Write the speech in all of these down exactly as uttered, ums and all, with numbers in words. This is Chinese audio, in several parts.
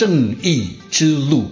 正义之路。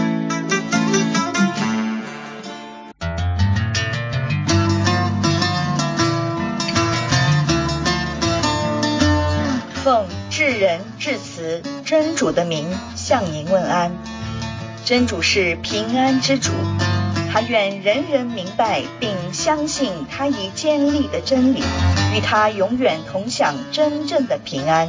奉至仁至慈真主的名向您问安。真主是平安之主，他愿人人明白并相信他已建立的真理，与他永远同享真正的平安。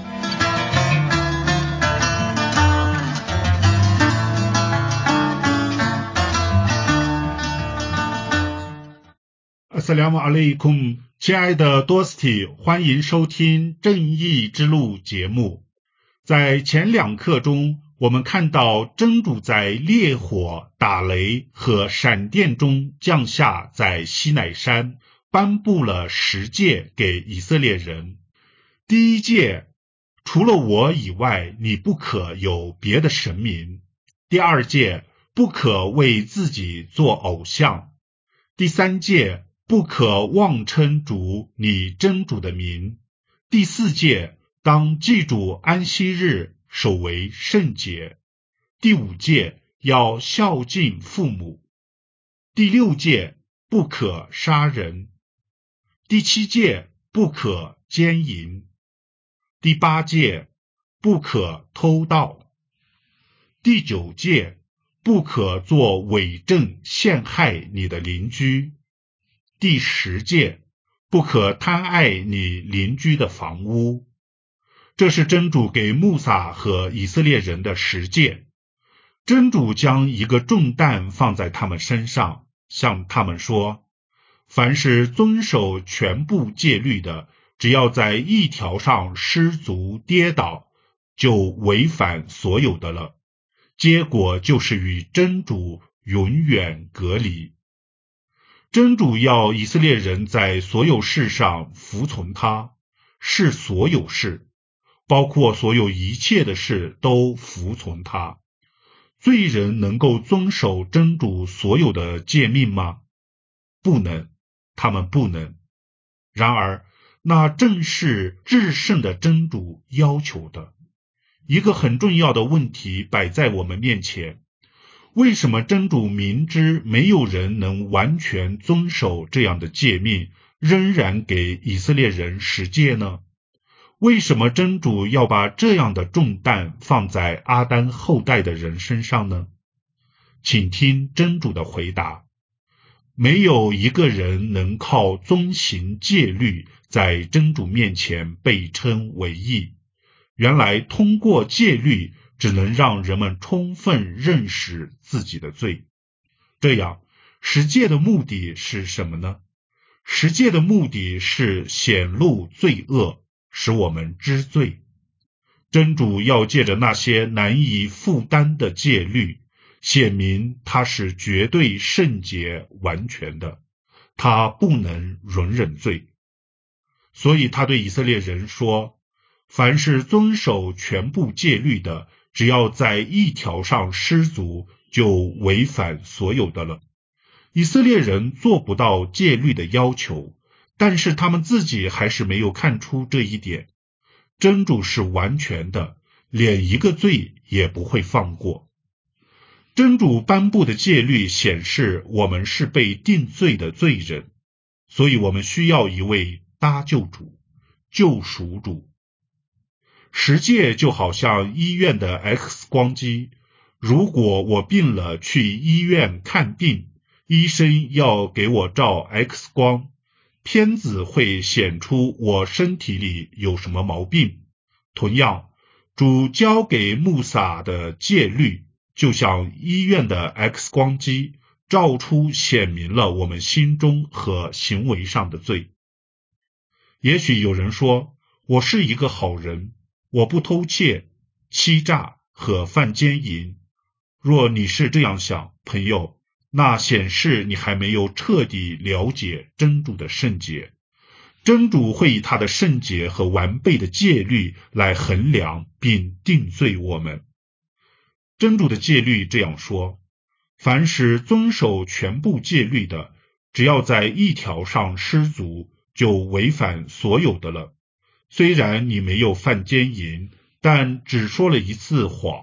阿斯拉姆阿雷库姆，亲爱的多斯蒂，欢迎收听正义之路节目。在前两课中，我们看到真主在烈火、打雷和闪电中降下在西乃山，颁布了十诫给以色列人。第一诫，除了我以外，你不可有别的神明。第二诫，不可为自己做偶像。第三诫，不可妄称主你真主的名。第四诫，当记住安息日，守为圣节。第五诫，要孝敬父母。第六诫，不可杀人。第七诫，不可奸淫。第八诫，不可偷盗。第九诫，不可作伪证陷害你的邻居。第十诫，不可贪爱你邻居的房屋。这是真主给穆萨和以色列人的十诫。真主将一个重担放在他们身上，向他们说，凡是遵守全部戒律的，只要在一条上失足跌倒，就违反所有的了，结果就是与真主永远隔离。真主要以色列人在所有事上服从他，是所有事，包括所有一切的事都服从他。罪人能够遵守真主所有的诫命吗？不能，他们不能。然而，那正是至圣的真主要求的。一个很重要的问题摆在我们面前，为什么真主明知没有人能完全遵守这样的诫命，仍然给以色列人十诫呢？为什么真主要把这样的重担放在阿丹后代的人身上呢？请听真主的回答。没有一个人能靠遵行戒律在真主面前被称为义。原来通过戒律只能让人们充分认识自己的罪。这样，十诫的目的是什么呢？十诫的目的是显露罪恶，使我们知罪。真主要借着那些难以负担的戒律，显明他是绝对圣洁完全的，他不能容忍罪。所以他对以色列人说，凡是遵守全部戒律的，只要在一条上失足，就违反所有的了。以色列人做不到戒律的要求，但是他们自己还是没有看出这一点。真主是完全的，连一个罪也不会放过。真主颁布的戒律显示我们是被定罪的罪人，所以我们需要一位搭救主、救赎主。十诫就好像医院的 X 光机，如果我病了去医院看病，医生要给我照 X 光，片子会显出我身体里有什么毛病。同样，主交给穆萨的戒律就像医院的 X 光机，照出显明了我们心中和行为上的罪。也许有人说，我是一个好人，我不偷窃、欺诈和犯奸淫。若你是这样想，朋友，那显示你还没有彻底了解真主的圣洁。真主会以他的圣洁和完备的戒律来衡量并定罪我们。真主的戒律这样说，凡是遵守全部戒律的，只要在一条上失足，就违反所有的了。虽然你没有犯奸淫，但只说了一次谎，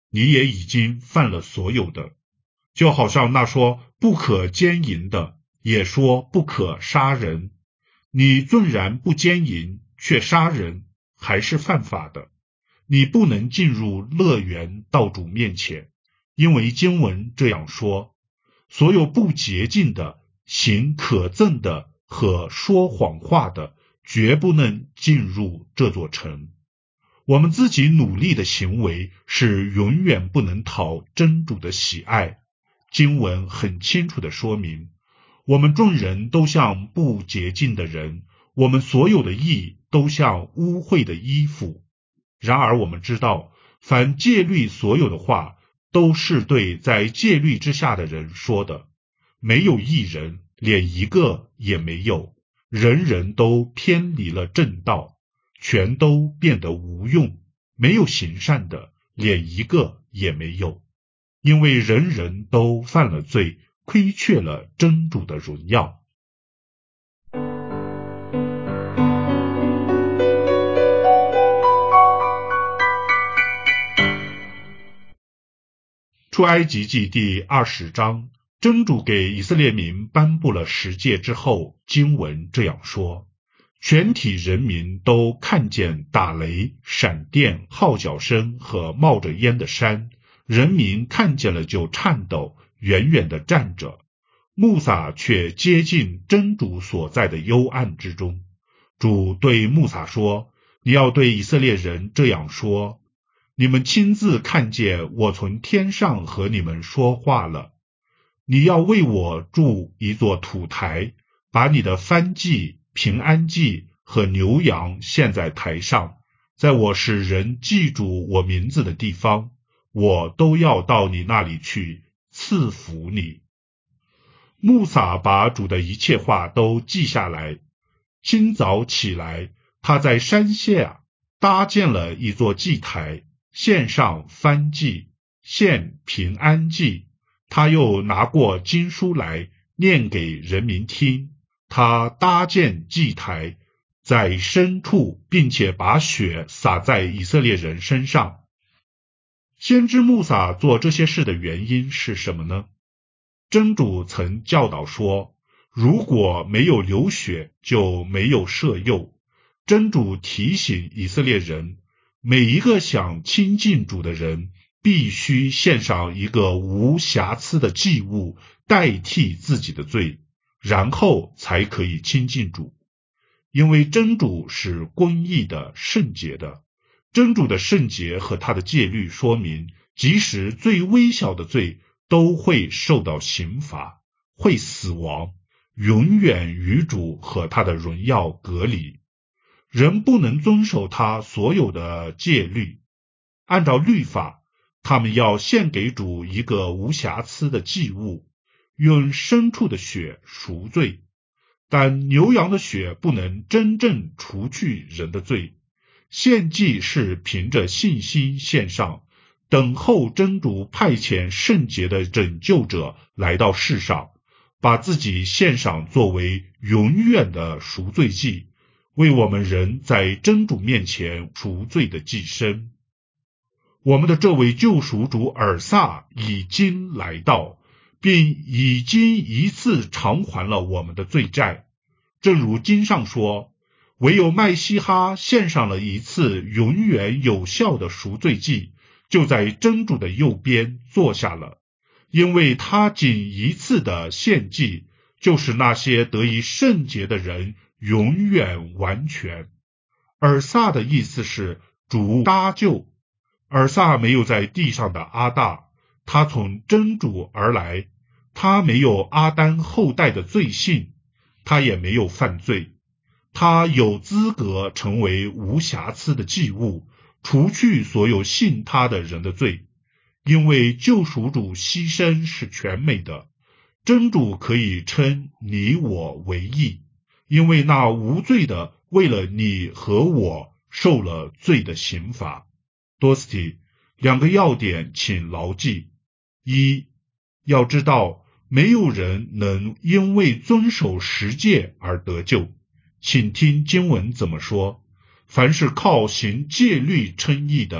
你也已经犯了所有的。就好像那说不可奸淫的，也说不可杀人。你纵然不奸淫，却杀人，还是犯法的。你不能进入乐园到主面前，因为经文这样说：所有不洁净的、行可憎的和说谎话的，绝不能进入这座城。我们自己努力的行为是永远不能讨真主的喜爱。经文很清楚地说明，我们众人都像不洁净的人，我们所有的义都像污秽的衣服。然而我们知道，凡戒律所有的话，都是对在戒律之下的人说的。没有一人，连一个也没有，人人都偏离了正道，全都变得无用，没有行善的，连一个也没有。因为人人都犯了罪，亏缺了真主的荣耀。出埃及记第二十章，真主给以色列民颁布了十诫之后，经文这样说：全体人民都看见打雷、闪电、号角声和冒着烟的山，人民看见了就颤抖，远远地站着。穆撒却接近真主所在的幽暗之中。主对穆撒说：你要对以色列人这样说，你们亲自看见我从天上和你们说话了。你要为我筑一座土台，把你的燔祭、平安祭和牛羊献在台上，在我使人记住我名字的地方，我都要到你那里去赐福你。穆撒把主的一切话都记下来。今早起来，他在山下搭建了一座祭台，献上燔祭，献平安祭。他又拿过经书来念给人民听。他搭建祭台在深处，并且把血洒在以色列人身上。先知穆撒做这些事的原因是什么呢？真主曾教导说，如果没有流血，就没有赦宥。真主提醒以色列人，每一个想亲近主的人，必须献上一个无瑕疵的祭物，代替自己的罪，然后才可以亲近主。因为真主是公义的、圣洁的。真主的圣洁和他的戒律说明，即使最微小的罪都会受到刑罚，会死亡，永远与主和他的荣耀隔离。人不能遵守他所有的戒律。按照律法，他们要献给主一个无瑕疵的祭物，用牲畜的血赎罪。但牛羊的血不能真正除去人的罪。献祭是凭着信心献上，等候真主派遣圣洁的拯救者来到世上，把自己献上作为永远的赎罪祭，为我们人在真主面前赎罪的祭牲。我们的这位救赎主尔撒已经来到，并已经一次偿还了我们的罪债。正如经上说，唯有麦西哈献上了一次永远有效的赎罪祭，就在真主的右边坐下了，因为他仅一次的献祭，就是那些得以圣洁的人永远完全。尔撒的意思是主搭救。尔撒没有在地上的阿大，他从真主而来，他没有阿丹后代的罪性，他也没有犯罪，他有资格成为无瑕疵的祭物，除去所有信他的人的罪。因为救赎主牺牲是全美的，真主可以称你我为义，因为那无罪的为了你和我受了罪的刑罚。多斯提，两个要点请牢记：一，要知道没有人能因为遵守十诫而得救，请听经文怎么说：凡是靠行戒律称义的，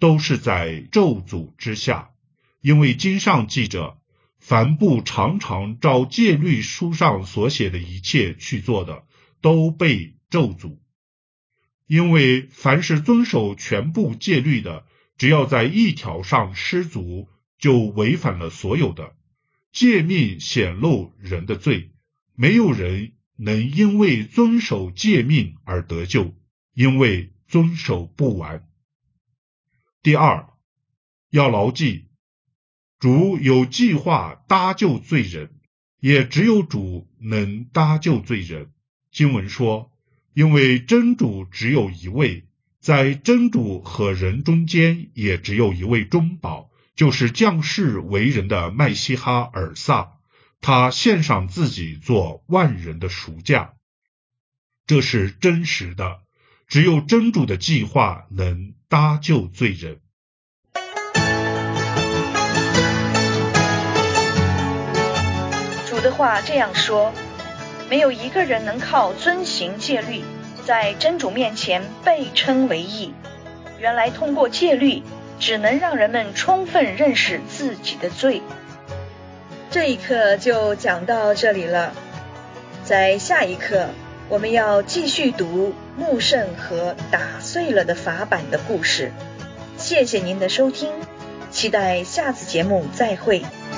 都是在咒诅之下，因为经上记着，凡不常常照戒律书上所写的一切去做的，都被咒诅。因为凡是遵守全部戒律的，只要在一条上失足，就违反了所有的。诫命显露人的罪，没有人能因为遵守诫命而得救，因为遵守不完。第二，要牢记，主有计划搭救罪人，也只有主能搭救罪人。经文说，因为真主只有一位，在真主和人中间也只有一位中保，就是降世为人的麦西哈尔撒，他献上自己做万人的赎价。这是真实的，只有真主的计划能搭救罪人。 主的话这样说，没有一个人能靠遵行戒律，在真主面前被称为义。原来通过戒律，只能让人们充分认识自己的罪。这一课就讲到这里了，在下一课我们要继续读穆圣和打碎了的法版的故事。谢谢您的收听，期待下次节目再会。